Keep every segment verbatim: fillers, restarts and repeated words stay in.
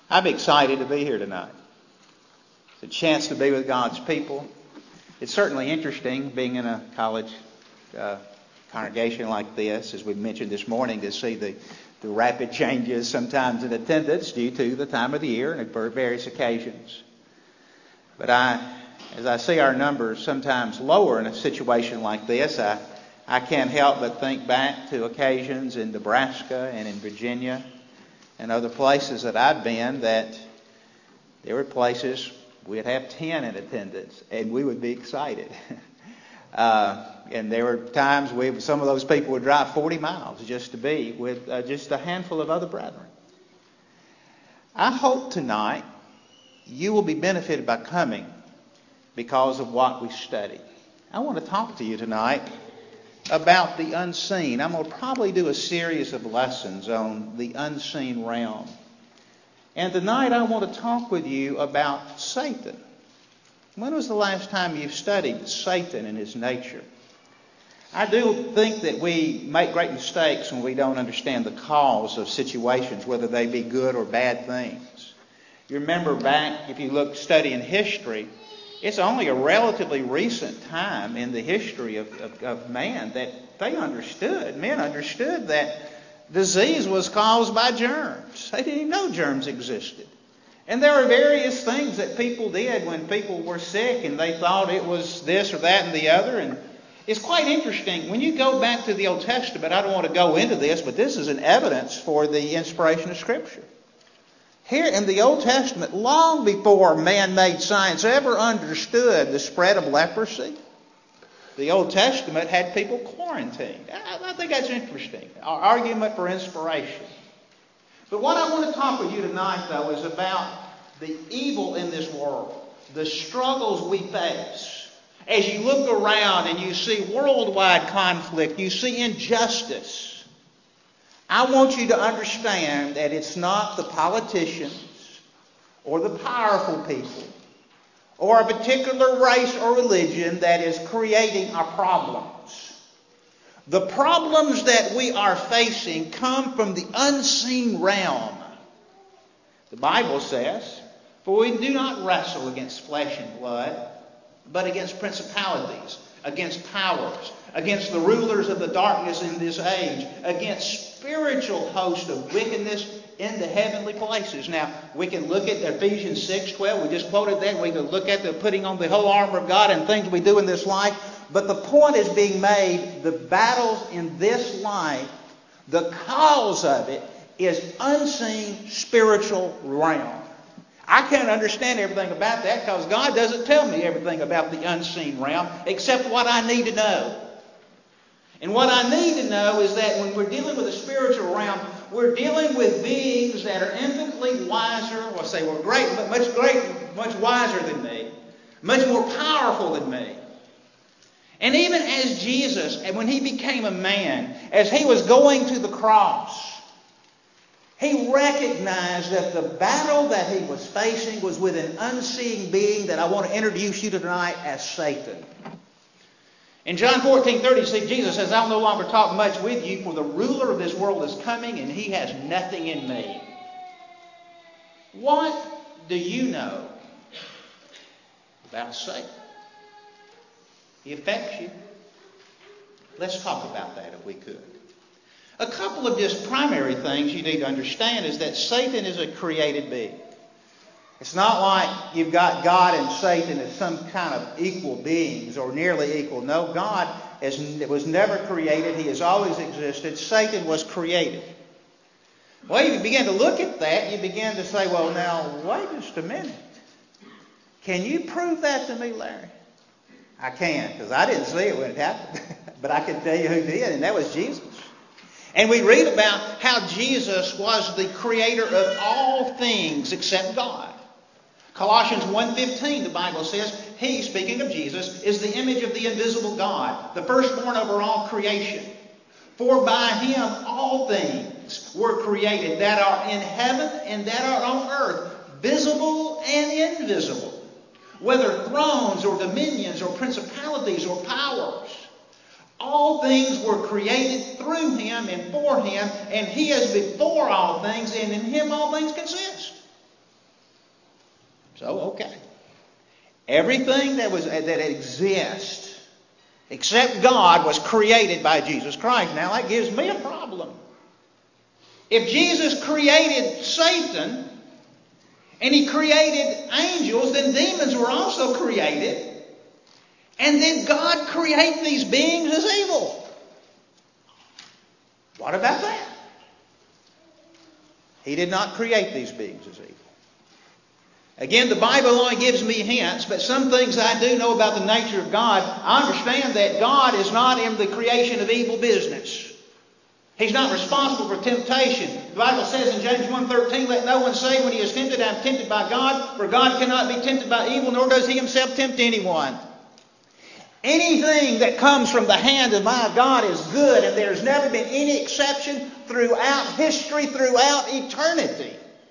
I'm excited to be here tonight. It's a chance to be with God's people. It's certainly interesting being in a college uh, congregation like this, as we mentioned this morning, to see the, the rapid changes sometimes in attendance due to the time of the year and for various occasions. But I, as I see our numbers sometimes lower in a situation like this, I, I can't help but think back to occasions in Nebraska and in Virginia and other places that I've been, that there were places we'd have ten in attendance and we would be excited. uh, and there were times we, some of those people would drive forty miles just to be with uh, just a handful of other brethren. I hope tonight you will be benefited by coming because of what we study. I want to talk to you tonight about the unseen. I'm going to probably do a series of lessons on the unseen realm. And tonight I want to talk with you about Satan. When was the last time you've studied Satan and his nature? I do think that we make great mistakes when we don't understand the cause of situations, whether they be good or bad things. You remember back, if you look studying history, it's only a relatively recent time in the history of, of, of man that they understood, men understood that disease was caused by germs. They didn't even know germs existed. And there are various things that people did when people were sick and they thought it was this or that and the other. And it's quite interesting. When you go back to the Old Testament, I don't want to go into this, but this is an evidence for the inspiration of Scripture. Here in the Old Testament, long before man-made science ever understood the spread of leprosy, the Old Testament had people quarantined. I, I think that's interesting. Our argument for inspiration. But what I want to talk with you tonight, though, is about the evil in this world, the struggles we face. As you look around and you see worldwide conflict, you see injustice, I want you to understand that it's not the politicians or the powerful people or a particular race or religion that is creating our problems. The problems that we are facing come from the unseen realm. The Bible says, "For we do not wrestle against flesh and blood, but against principalities, against powers, against the rulers of the darkness in this age, against spiritual hosts of wickedness in the heavenly places." Now, we can look at Ephesians six twelve. We just quoted that. We can look at the putting on the whole armor of God and things we do in this life. But the point is being made, the battles in this life, the cause of it is unseen spiritual realm. I can't understand everything about that because God doesn't tell me everything about the unseen realm except what I need to know. And what I need to know is that when we're dealing with the spiritual realm, we're dealing with beings that are infinitely wiser. Well, I say, well, great, but much great, much wiser than me, much more powerful than me. And even as Jesus, and when he became a man, as he was going to the cross, he recognized that the battle that he was facing was with an unseen being that I want to introduce you to tonight as Satan. In John fourteen thirty, see, Jesus says, "I'll no longer talk much with you, for the ruler of this world is coming, and he has nothing in me." What do you know about Satan? He affects you. Let's talk about that if we could. A couple of just primary things you need to understand is that Satan is a created being. It's not like you've got God and Satan as some kind of equal beings or nearly equal. No, God is, was never created. He has always existed. Satan was created. Well, if you begin to look at that, you begin to say, well, now, wait just a minute. Can you prove that to me, Larry? I can, because I didn't see it when it happened. But I can tell you who did, and that was Jesus. And we read about how Jesus was the creator of all things except God. Colossians one fifteen, the Bible says, He, speaking of Jesus, is the image of the invisible God, the firstborn over all creation. For by Him all things were created that are in heaven and that are on earth, visible and invisible, whether thrones or dominions or principalities or powers. All things were created through Him and for Him, and He is before all things, and in Him all things consist. So, okay. Everything that was that exists except God was created by Jesus Christ. Now that gives me a problem. If Jesus created Satan and He created angels, then demons were also created. And did God create these beings as evil? What about that? He did not create these beings as evil. Again, the Bible only gives me hints, but some things I do know about the nature of God. I understand that God is not in the creation of evil business. He's not responsible for temptation. The Bible says in James one thirteen, let no one say when he is tempted, I am tempted by God, for God cannot be tempted by evil, nor does He Himself tempt anyone. Anything that comes from the hand of my God is good, and there's never been any exception throughout history, throughout eternity.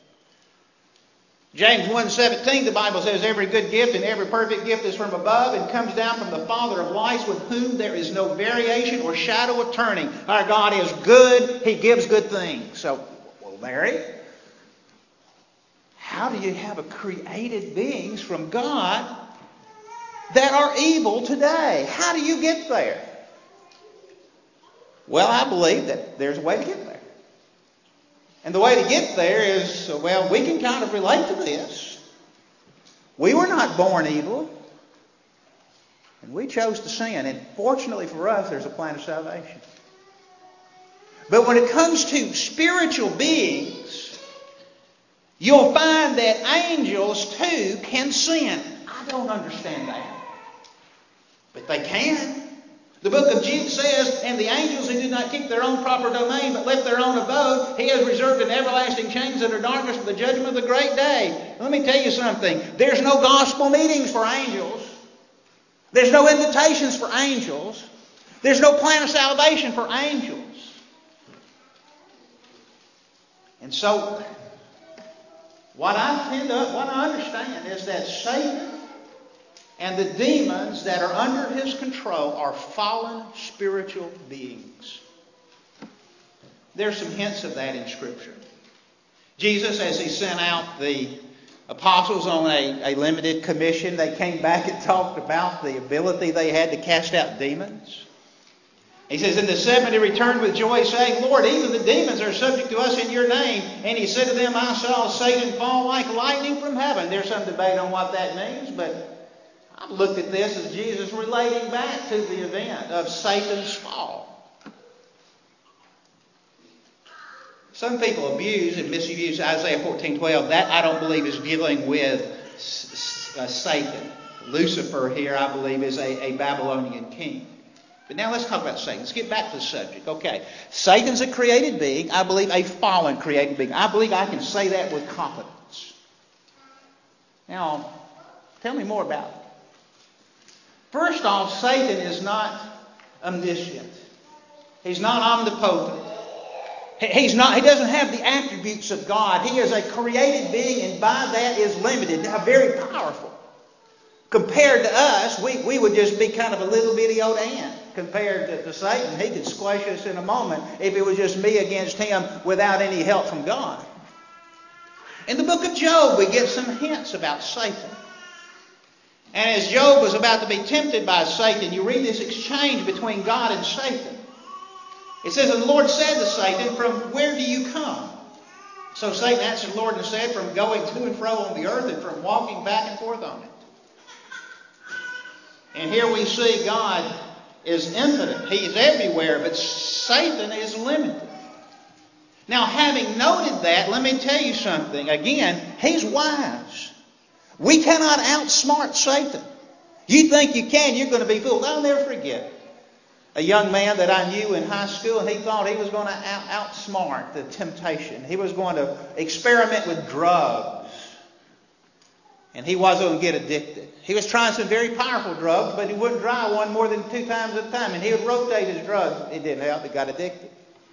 James one seventeen, the Bible says, every good gift and every perfect gift is from above and comes down from the Father of lights, with whom there is no variation or shadow of turning. Our God is good. He gives good things. So, well, Mary, how do you have a created beings from God that are evil today? How do you get there? Well, I believe that there's a way to get there. And the way to get there is, well, we can kind of relate to this. We were not born evil. And we chose to sin. And fortunately for us, there's a plan of salvation. But when it comes to spiritual beings, you'll find that angels too can sin. I don't understand that. But they can. The book of Jude says, and the angels who did not keep their own proper domain, but left their own abode, He has reserved in everlasting chains under darkness for the judgment of the great day. Let me tell you something. There's no gospel meetings for angels. There's no invitations for angels. There's no plan of salvation for angels. And so, what I tend to, what I understand is that Satan and the demons that are under his control are fallen spiritual beings. There's some hints of that in Scripture. Jesus, as He sent out the apostles on a, a limited commission, they came back and talked about the ability they had to cast out demons. He says, in the seventh He returned with joy, saying, Lord, even the demons are subject to us in Your name. And He said to them, I saw Satan fall like lightning from heaven. There's some debate on what that means, but I've looked at this as Jesus relating back to the event of Satan's fall. Some people abuse and misuse Isaiah fourteen twelve. That I don't believe is dealing with uh, Satan. Lucifer here, I believe, is a, a Babylonian king. But now let's talk about Satan. Let's get back to the subject. Okay, Satan's a created being. I believe a fallen created being. I believe I can say that with confidence. Now, tell me more about it. First off, Satan is not omniscient. He's not omnipotent. He's not, he doesn't have the attributes of God. He is a created being, and by that is limited. Now, very powerful. Compared to us, we, we would just be kind of a little bitty old ant. Compared to, to Satan, he could squash us in a moment if it was just me against him without any help from God. In the book of Job, we get some hints about Satan. And as Job was about to be tempted by Satan, you read this exchange between God and Satan. It says, and the Lord said to Satan, from where do you come? So Satan answered the Lord and said, from going to and fro on the earth and from walking back and forth on it. And here we see God is infinite. He is everywhere, but Satan is limited. Now, having noted that, let me tell you something. Again, he's wise. We cannot outsmart Satan. You think you can, you're going to be fooled. I'll never forget a young man that I knew in high school, and he thought he was going to out, outsmart the temptation. He was going to experiment with drugs. And he was going to get addicted. He was trying some very powerful drugs, but he wouldn't try one more than two times at a time. And he would rotate his drugs. It didn't help. He got addicted.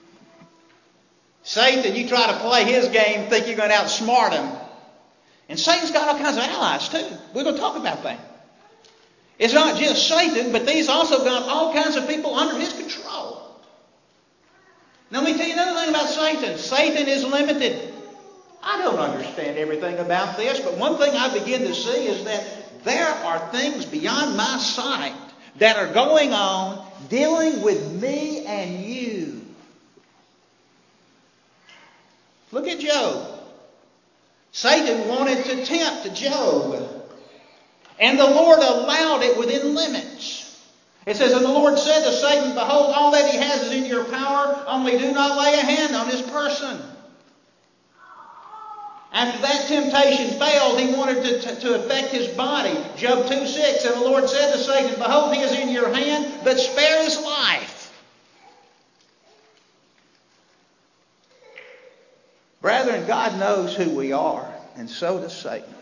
Satan, you try to play his game, think you're going to outsmart him. And Satan's got all kinds of allies too. We're going to talk about that. It's not just Satan, but he's also got all kinds of people under his control. Now let me tell you another thing about Satan. Satan is limited. I don't understand understand everything about this, but one thing I begin to see is that there are things beyond my sight that are going on dealing with me and you. Look at Job. Satan wanted to tempt Job, and the Lord allowed it within limits. It says, and the Lord said to Satan, behold, all that he has is in your power, only do not lay a hand on his person. After that temptation failed, he wanted to, to, to affect his body. Job two six, and the Lord said to Satan, behold, he is in your hand, but spare his life. Brethren, God knows who we are, and so does Satan.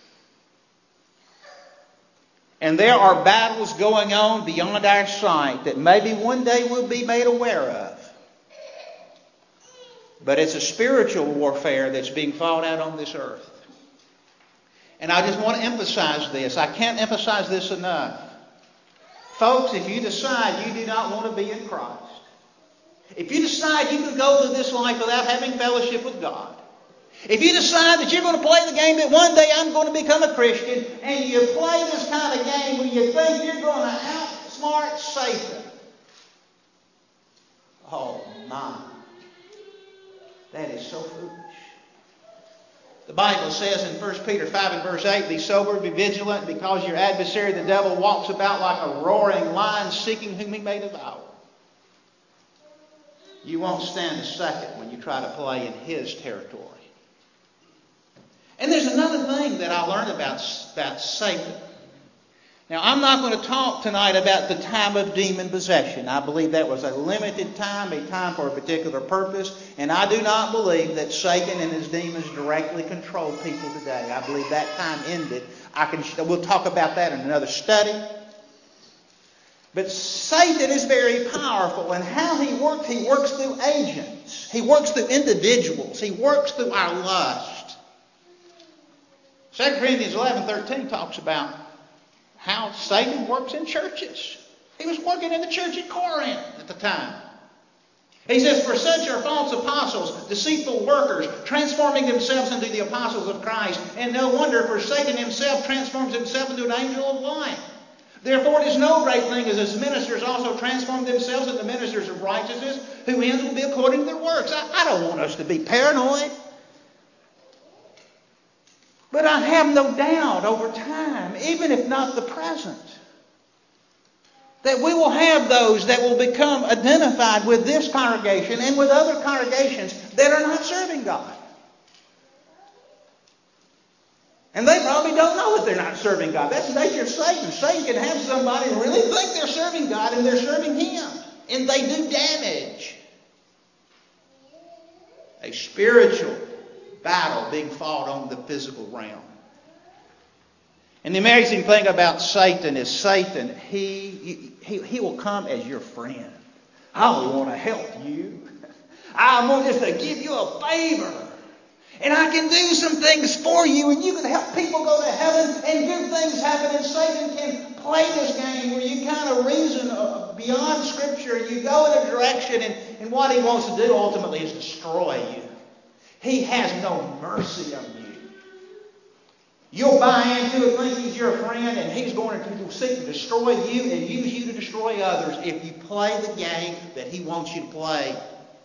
And there are battles going on beyond our sight that maybe one day we'll be made aware of. But it's a spiritual warfare that's being fought out on this earth. And I just want to emphasize this. I can't emphasize this enough. Folks, if you decide you do not want to be in Christ, if you decide you can go through this life without having fellowship with God, if you decide that you're going to play the game that one day I'm going to become a Christian, and you play this kind of game where you think you're going to outsmart Satan, oh my, that is so foolish. The Bible says in First Peter five and verse eight, be sober, be vigilant, because your adversary the devil walks about like a roaring lion seeking whom he may devour. You won't stand a second when you try to play in his territory. And there's another thing that I learned about, about Satan. Now, I'm not going to talk tonight about the time of demon possession. I believe that was a limited time, a time for a particular purpose. And I do not believe that Satan and his demons directly control people today. I believe that time ended. I can, we'll talk about that in another study. But Satan is very powerful, and how he works, he works through agents. He works through individuals. He works through our lust. Second Corinthians eleven thirteen talks about how Satan works in churches. He was working in the church at Corinth at the time. He says, for such are false apostles, deceitful workers, transforming themselves into the apostles of Christ. And no wonder, for Satan himself transforms himself into an angel of light. Therefore it is no great thing as his ministers also transform themselves into ministers of righteousness, whose ends will be according to their works. I, I don't want us to be paranoid. But I have no doubt over time, even if not the present, that we will have those that will become identified with this congregation and with other congregations that are not serving God. And they probably don't know that they're not serving God. That's the nature of Satan. Satan can have somebody really think they're serving God and they're serving him. And they do damage. A spiritual battle being fought on the physical realm. And the amazing thing about Satan is Satan, he, he, he will come as your friend. I only want to help you. I want just to give you a favor. And I can do some things for you, and you can help people go to heaven, and good things happen. And Satan can play this game where you kind of reason beyond Scripture. You go in a direction, and, and what he wants to do ultimately is destroy you. He has no mercy on you. You'll buy into it, think he's your friend, and he's going to seek to destroy you and use you to destroy others if you play the game that he wants you to play.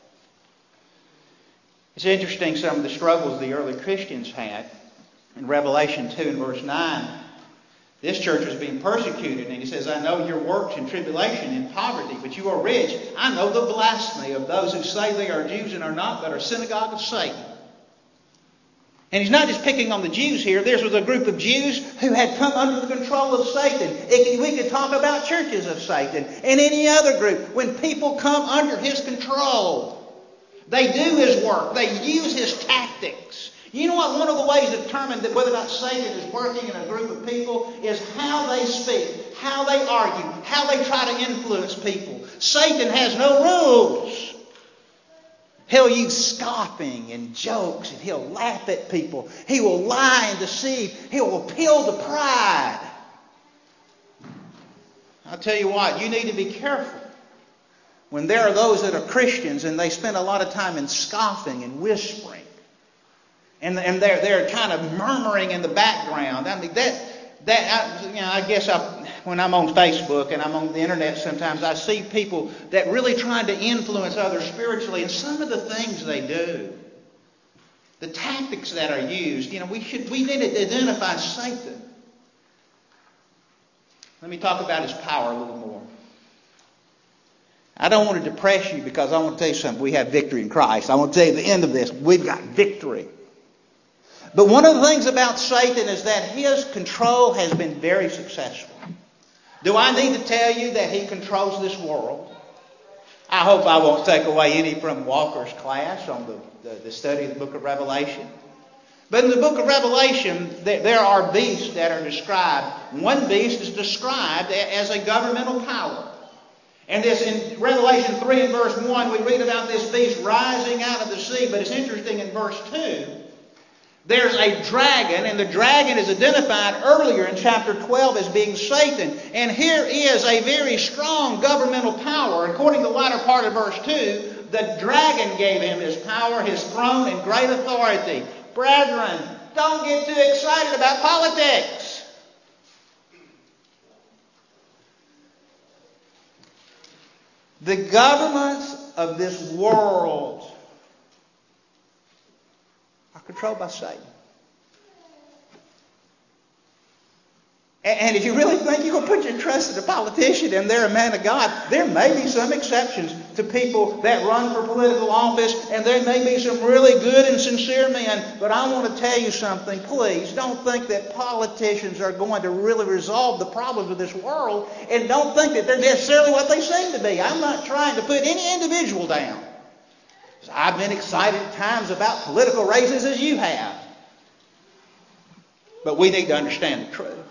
It's interesting some of the struggles the early Christians had. In Revelation two and verse nine, this church was being persecuted, and he says, I know your works in tribulation and poverty, but you are rich. I know the blasphemy of those who say they are Jews and are not, but are synagogue of Satan. And he's not just picking on the Jews here. There was a group of Jews who had come under the control of Satan. It, we could talk about churches of Satan and any other group. When people come under his control, they do his work. They use his tactics. You know what? One of the ways to determine that whether or not Satan is working in a group of people is how they speak, how they argue, how they try to influence people. Satan has no rules. He'll use scoffing and jokes, and he'll laugh at people. He will lie and deceive. He will appeal to pride. I'll tell you what, you need to be careful. When there are those that are Christians and they spend a lot of time in scoffing and whispering And, and they're, they're kind of murmuring in the background. I mean, that, that I, you know, I guess I, when I'm on Facebook and I'm on the internet sometimes, I see people that really trying to influence others spiritually. And some of the things they do, the tactics that are used, you know, we should we need to identify Satan. Let me talk about his power a little more. I don't want to depress you because I want to tell you something. We have victory in Christ. I want to tell you at the end of this, we've got victory. But one of the things about Satan is that his control has been very successful. Do I need to tell you that he controls this world? I hope I won't take away any from Walker's class on the, the, the study of the book of Revelation. But in the book of Revelation, there, there are beasts that are described. One beast is described as a governmental power. And this in Revelation three and verse one, we read about this beast rising out of the sea. But it's interesting in verse two. There's a dragon, and the dragon is identified earlier in chapter twelve as being Satan. And here is a very strong governmental power. According to the latter part of verse two, the dragon gave him his power, his throne, and great authority. Brethren, don't get too excited about politics. The governments of this world are controlled by Satan. And if you really think you're going to put your trust in a politician and they're a man of God, there may be some exceptions to people that run for political office, and there may be some really good and sincere men. But I want to tell you something. Please don't think that politicians are going to really resolve the problems of this world, and don't think that they're necessarily what they seem to be. I'm not trying to put any individual down. I've been excited at times about political races as you have. But we need to understand the truth.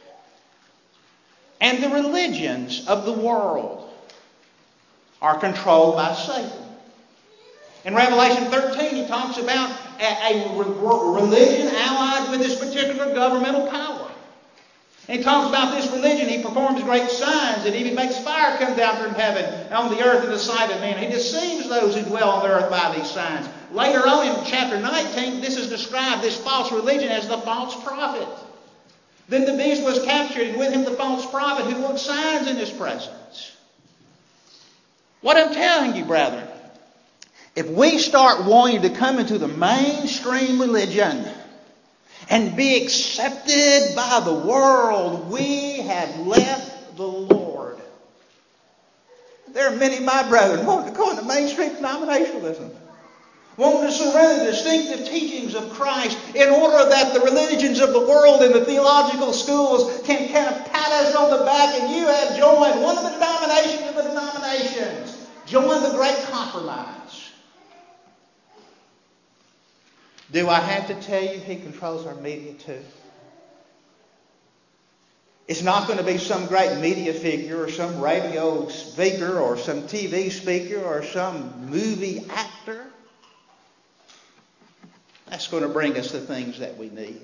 And the religions of the world are controlled by Satan. In Revelation thirteen, he talks about a, a religion allied with this particular governmental power. And he talks about this religion. He performs great signs and even makes fire come down from heaven on the earth in the sight of men. He deceives those who dwell on the earth by these signs. Later on in chapter nineteen, this is described, this false religion, as the false prophet. Then the beast was captured, and with him the false prophet who worked signs in his presence. What I'm telling you, brethren, if we start wanting to come into the mainstream religion and be accepted by the world, we have left the Lord. There are many of my brethren wanting to go into mainstream denominationalism, wanting to surrender the distinctive teachings of Christ in order that the religions of the world and the theological schools can kind of pat us on the back, and you have joined one of the denominations of the denominations. Join the great compromise. Do I have to tell you he controls our media too? It's not going to be some great media figure or some radio speaker or some T V speaker or some movie actor. That's going to bring us the things that we need.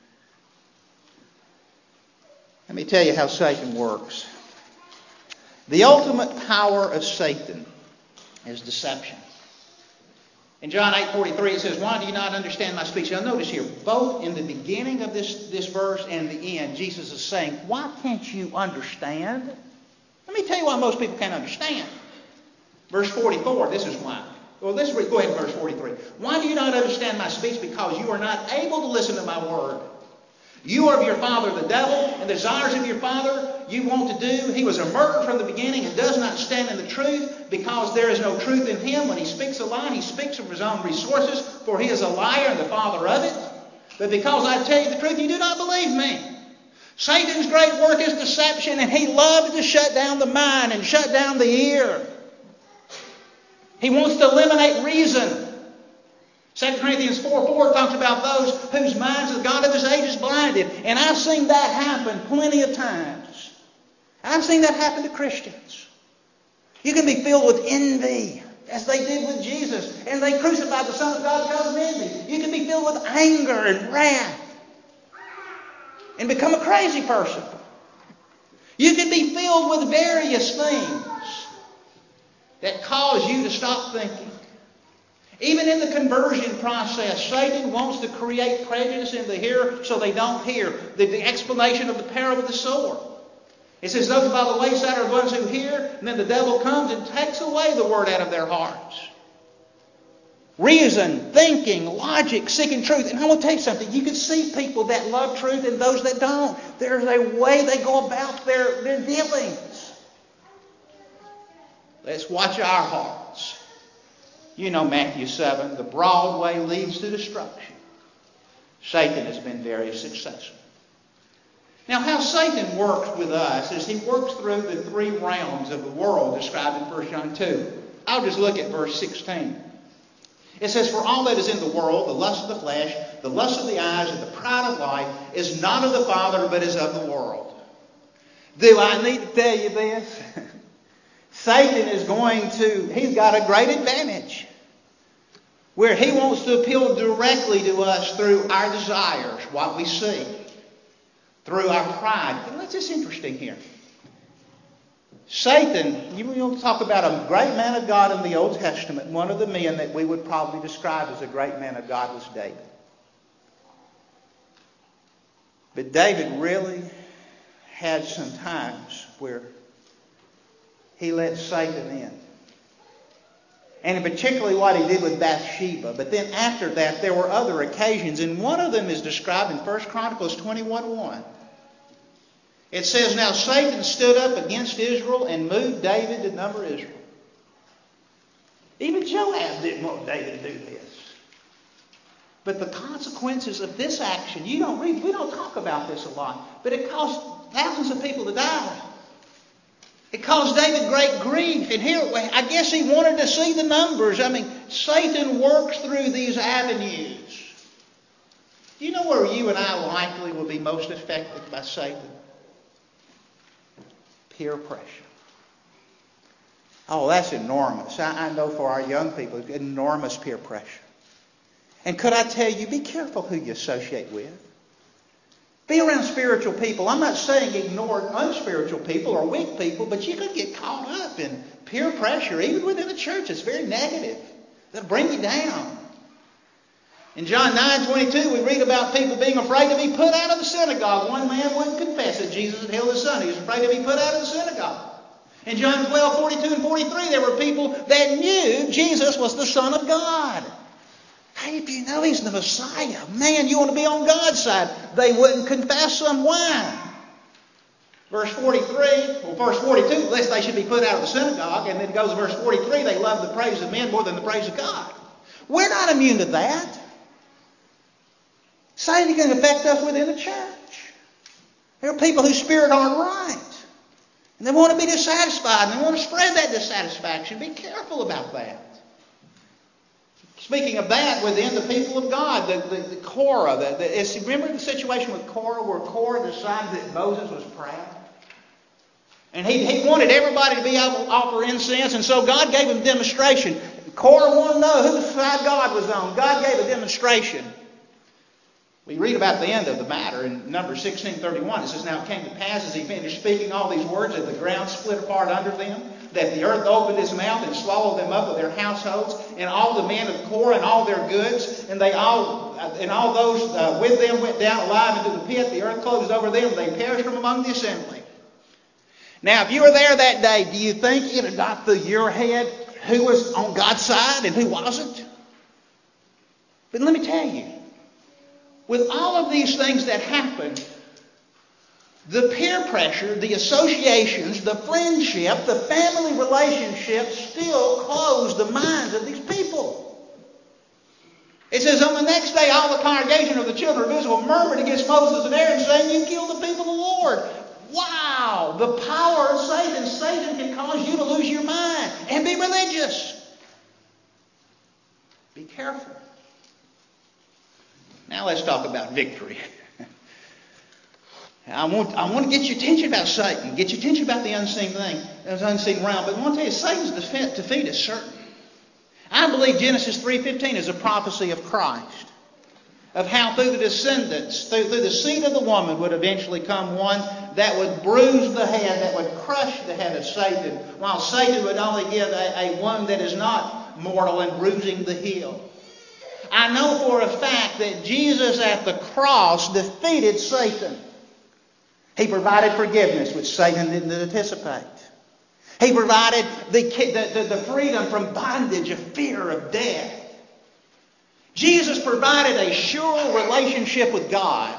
Let me tell you how Satan works. The ultimate power of Satan is deception. In John eight forty-three, it says, "Why do you not understand my speech?" Now notice here, both in the beginning of this, this verse and the end, Jesus is saying, why can't you understand? Let me tell you why most people can't understand. Verse forty-four, this is why. Well, let's read, go ahead to verse forty-three. "Why do you not understand my speech? Because you are not able to listen to my word. You are of your father the devil, and the desires of your father you want to do. He was a murderer from the beginning and does not stand in the truth, because there is no truth in him. When he speaks a lie, he speaks of his own resources, for he is a liar and the father of it. But because I tell you the truth, you do not believe me." Satan's great work is deception, and he loves to shut down the mind and shut down the ear. He wants to eliminate reason. Second Corinthians four four talks about those whose minds the God of this age is blinded. And I've seen that happen plenty of times. I've seen that happen to Christians. You can be filled with envy, as they did with Jesus, and they crucified the Son of God because of envy. You can be filled with anger and wrath and become a crazy person. You can be filled with various things that cause you to stop thinking. Even in the conversion process, Satan wants to create prejudice in the hearer so they don't hear. The, the explanation of the parable of the sower. It says, those by the wayside are the ones who hear, and then the devil comes and takes away the word out of their hearts. Reason, thinking, logic, seeking truth. And I want to tell you something. You can see people that love truth and those that don't. There's a way they go about their, their dealings. Let's watch our hearts. You know Matthew seven. The broad way leads to destruction. Satan has been very successful. Now, how Satan works with us is he works through the three realms of the world described in First John two. I'll just look at verse sixteen. It says, for all that is in the world, the lust of the flesh, the lust of the eyes, and the pride of life, is not of the Father, but is of the world. Do I need to tell you this? Satan is going to, he's got a great advantage. Where he wants to appeal directly to us through our desires, what we see. Through our pride. And that's just interesting here. Satan, you will talk about a great man of God in the Old Testament. One of the men that we would probably describe as a great man of God was David. But David really had some times where he let Satan in. And particularly what he did with Bathsheba. But then after that, there were other occasions. And one of them is described in First Chronicles twenty-one one. It says, now Satan stood up against Israel and moved David to number Israel. Even Joab didn't want David to do this. But the consequences of this action, you don't read, we don't talk about this a lot, but it caused thousands of people to die. It caused David great grief. And here, I guess he wanted to see the numbers. I mean, Satan works through these avenues. Do you know where you and I likely will be most affected by Satan? Peer pressure. Oh, that's enormous. I, I know for our young people, it's enormous peer pressure. And could I tell you, be careful who you associate with. Be around spiritual people. I'm not saying ignore unspiritual people or weak people, but you could get caught up in peer pressure, even within the church. It's very negative. That'll bring you down. In John nine twenty-two, we read about people being afraid to be put out of the synagogue. One man wouldn't confess that Jesus had healed his son. He was afraid to be put out of the synagogue. In John twelve forty-two and forty-three, there were people that knew Jesus was the Son of God. Hey, if you know He's the Messiah, man, you want to be on God's side. They wouldn't confess Him. Why? Verse forty-three, well, verse forty-two, lest they should be put out of the synagogue. And then it goes to verse forty-three, they love the praise of men more than the praise of God. We're not immune to that. Satan can affect us within the church. There are people whose spirit aren't right. And they want to be dissatisfied. And they want to spread that dissatisfaction. Be careful about that. Speaking of that, within the people of God, the, the, the Korah, the, the, it's, remember the situation with Korah where Korah decided that Moses was proud? And he, he wanted everybody to be able to offer incense, and so God gave him demonstration. Korah wanted to know whose side God was on. God gave a demonstration. We read about the end of the matter in Numbers sixteen thirty-one. It says, now it came to pass as he finished speaking all these words that the ground split apart under them, that the earth opened his mouth and swallowed them up with their households, and all the men of Korah and all their goods, and they all and all those uh, with them went down alive into the pit. The earth closed over them. They perished from among the assembly. Now, if you were there that day, do you think it had got through your head who was on God's side and who wasn't? But let me tell you, with all of these things that happened, the peer pressure, the associations, the friendship, the family relationships still closed the minds of these people. It says, on the next day, all the congregation of the children of Israel murmured against Moses and Aaron, saying, you killed the people of the Lord. Wow! The power of Satan. Satan can cause you to lose your mind and be religious. Be careful. Now let's talk about victory. I want, I want to get your attention about Satan. Get your attention about the unseen thing, the unseen realm. But I want to tell you, Satan's defeat is certain. I believe Genesis three fifteen is a prophecy of Christ. Of how through the descendants, through, through the seed of the woman would eventually come one that would bruise the head, that would crush the head of Satan, while Satan would only give a, a wound that is not mortal and bruising the heel. I know for a fact that Jesus at the cross defeated Satan. He provided forgiveness, which Satan didn't anticipate. He provided the, the, the freedom from bondage of fear of death. Jesus provided a sure relationship with God.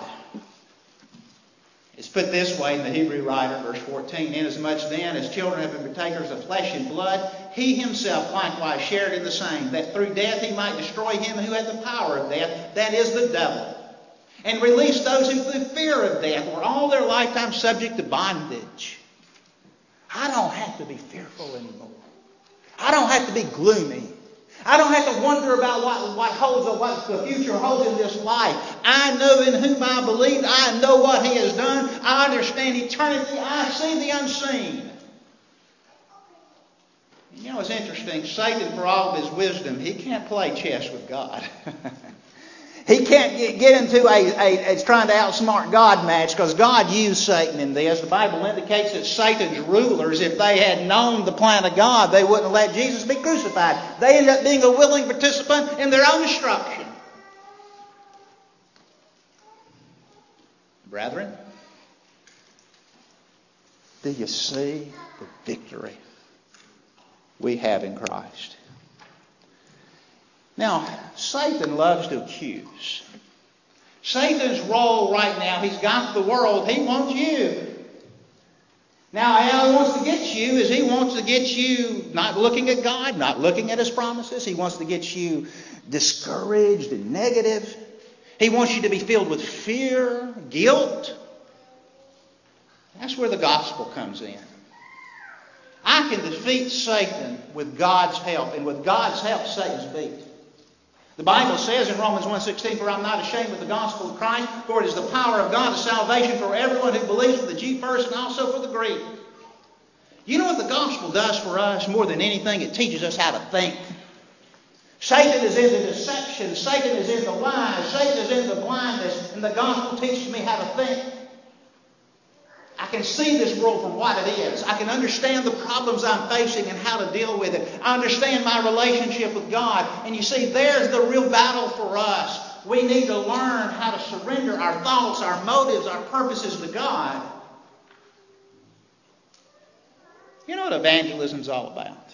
It's put this way in the Hebrew writer, verse fourteen. Inasmuch then as children have been partakers of flesh and blood, he himself likewise shared in the same, that through death he might destroy him who had the power of death, that is the devil, and release those who through fear of death were all their lifetime subject to bondage. I don't have to be fearful anymore. I don't have to be gloomy. I don't have to wonder about what, what holds what the future holds in this life. I know in whom I believe. I know what He has done. I understand eternity. I see the unseen. You know, it's interesting. Satan, for all of his wisdom, he can't play chess with God. He can't get, get into a, a, a trying to outsmart God match, because God used Satan in this. The Bible indicates that Satan's rulers, if they had known the plan of God, they wouldn't have let Jesus be crucified. They ended up being a willing participant in their own destruction. Brethren, do you see the victory we have in Christ? Now, Satan loves to accuse. Satan's role right now, he's got the world. He wants you. Now, how he wants to get you is he wants to get you not looking at God, not looking at His promises. He wants to get you discouraged and negative. He wants you to be filled with fear, guilt. That's where the gospel comes in. I can defeat Satan with God's help, and with God's help, Satan's beat. The Bible says in Romans one sixteen, for I'm not ashamed of the gospel of Christ, for it is the power of God to salvation for everyone who believes, for the Jew first and also for the Greek. You know what the gospel does for us more than anything? It teaches us how to think. Satan is into deception. Satan is into lies. Satan is into blindness. And the gospel teaches me how to think. I can see this world for what it is. I can understand the problems I'm facing and how to deal with it. I understand my relationship with God. And you see, there's the real battle for us. We need to learn how to surrender our thoughts, our motives, our purposes to God. You know what evangelism is all about?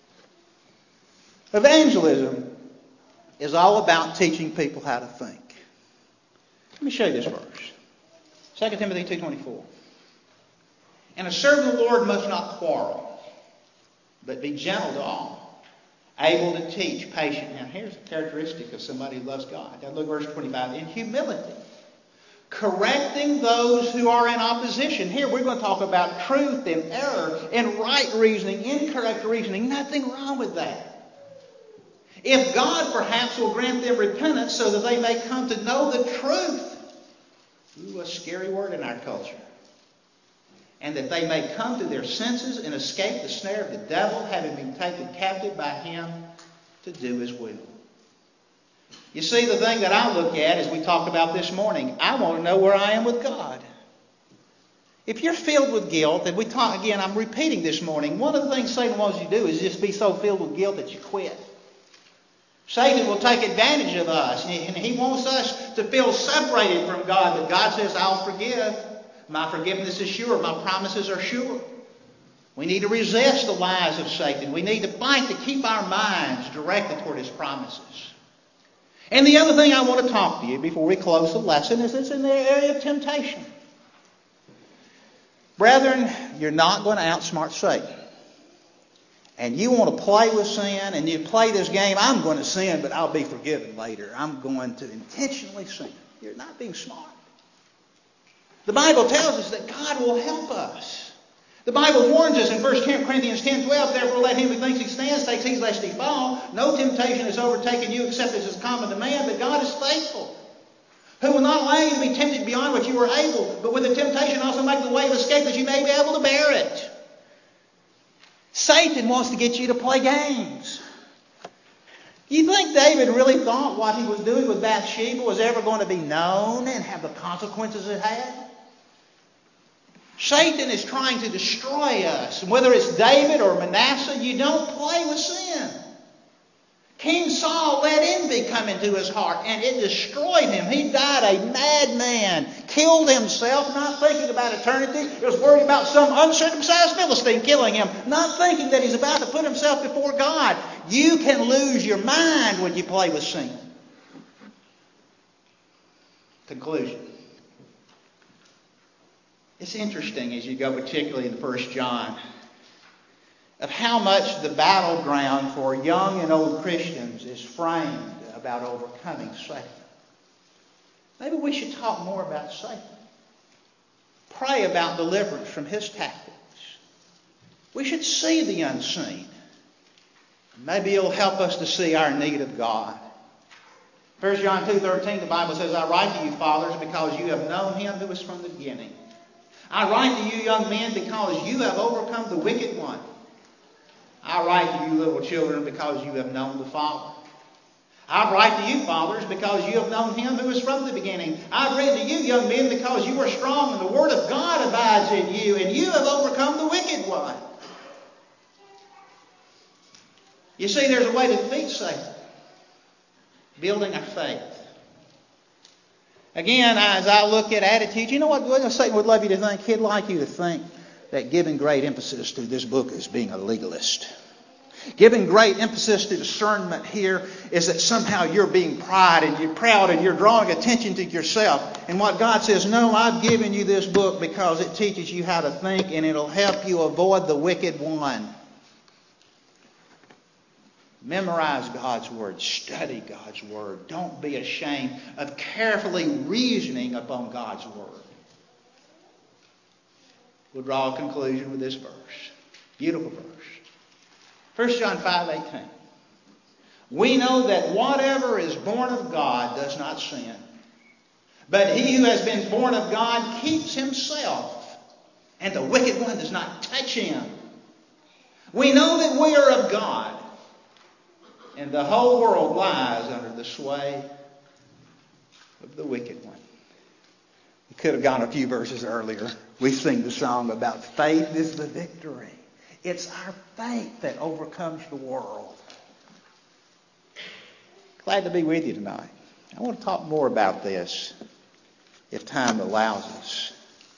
Evangelism is all about teaching people how to think. Let me show you this verse. Second Timothy two twenty-four. And a servant of the Lord must not quarrel, but be gentle to all, able to teach, patient. Now here's a characteristic of somebody who loves God. Now look at verse twenty-five. In humility, correcting those who are in opposition. Here we're going to talk about truth and error and right reasoning, incorrect reasoning. Nothing wrong with that. If God perhaps will grant them repentance so that they may come to know the truth. Ooh, a scary word in our culture. And that they may come to their senses and escape the snare of the devil, having been taken captive by him to do his will. You see, the thing that I look at as we talk about this morning, I want to know where I am with God. If you're filled with guilt, and we talk again, I'm repeating this morning, one of the things Satan wants you to do is just be so filled with guilt that you quit. Satan will take advantage of us, and he wants us to feel separated from God, but God says, I'll forgive. My forgiveness is sure. My promises are sure. We need to resist the lies of Satan. We need to fight to keep our minds directed toward His promises. And the other thing I want to talk to you before we close the lesson is it's in the area of temptation. Brethren, you're not going to outsmart Satan. And you want to play with sin, and you play this game, I'm going to sin, but I'll be forgiven later. I'm going to intentionally sin. You're not being smart. The Bible tells us that God will help us. The Bible warns us in First Corinthians ten twelve, therefore let him who thinks he stands take heed lest he fall. No temptation has overtaken you except as is common to man, but God is faithful, who will not allow you to be tempted beyond what you are able, but with the temptation also make the way of escape that you may be able to bear it. Satan wants to get you to play games. You think David really thought what he was doing with Bathsheba was ever going to be known and have the consequences it had? Satan is trying to destroy us. And whether it's David or Manasseh, you don't play with sin. King Saul let envy come into his heart, and it destroyed him. He died a madman, killed himself, not thinking about eternity. He was worried about some uncircumcised Philistine killing him, not thinking that he's about to put himself before God. You can lose your mind when you play with sin. Conclusion. It's interesting as you go, particularly in First John, of how much the battleground for young and old Christians is framed about overcoming Satan. Maybe we should talk more about Satan. Pray about deliverance from his tactics. We should see the unseen. Maybe it'll help us to see our need of God. First John two thirteen, the Bible says, I write to you, fathers, because you have known him who was from the beginning. I write to you, young men, because you have overcome the wicked one. I write to you, little children, because you have known the Father. I write to you, fathers, because you have known him who is from the beginning. I've written to you, young men, because you are strong, and the word of God abides in you, and you have overcome the wicked one. You see, there's a way to defeat Satan. Building our faith. Again, as I look at attitudes, you know what Satan would love you to think? He'd like you to think that giving great emphasis to this book is being a legalist. Giving great emphasis to discernment here is that somehow you're being pride and you're proud and you're drawing attention to yourself. And what God says, no, I've given you this book because it teaches you how to think and it'll help you avoid the wicked one. Memorize God's Word. Study God's Word. Don't be ashamed of carefully reasoning upon God's Word. We'll draw a conclusion with this verse. Beautiful verse. First John five eighteen. We know that whatever is born of God does not sin. But he who has been born of God keeps himself, and the wicked one does not touch him. We know that we are of God, and the whole world lies under the sway of the wicked one. We could have gone a few verses earlier. We sing the song about faith is the victory. It's our faith that overcomes the world. Glad to be with you tonight. I want to talk more about this if time allows us.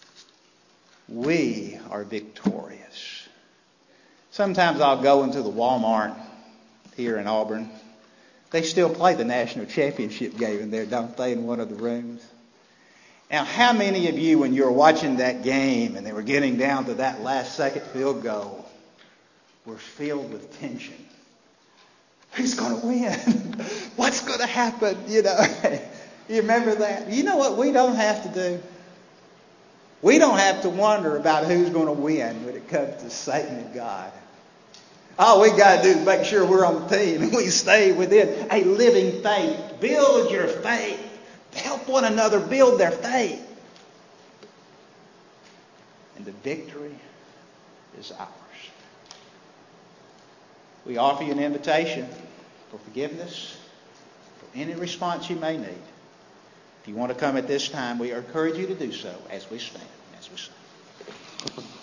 We are victorious. Sometimes I'll go into the Walmart here in Auburn. They still play the national championship game in there, don't they, in one of the rooms? Now, how many of you, when you were watching that game and they were getting down to that last second field goal, were filled with tension? Who's going to win? What's going to happen? You know, you remember that? You know what we don't have to do? We don't have to wonder about who's going to win when it comes to Satan and God. All we got to do is make sure we're on the team and we stay within a living faith. Build your faith. Help one another build their faith. And the victory is ours. We offer you an invitation for forgiveness, for any response you may need. If you want to come at this time, we encourage you to do so as we stand, as we sing.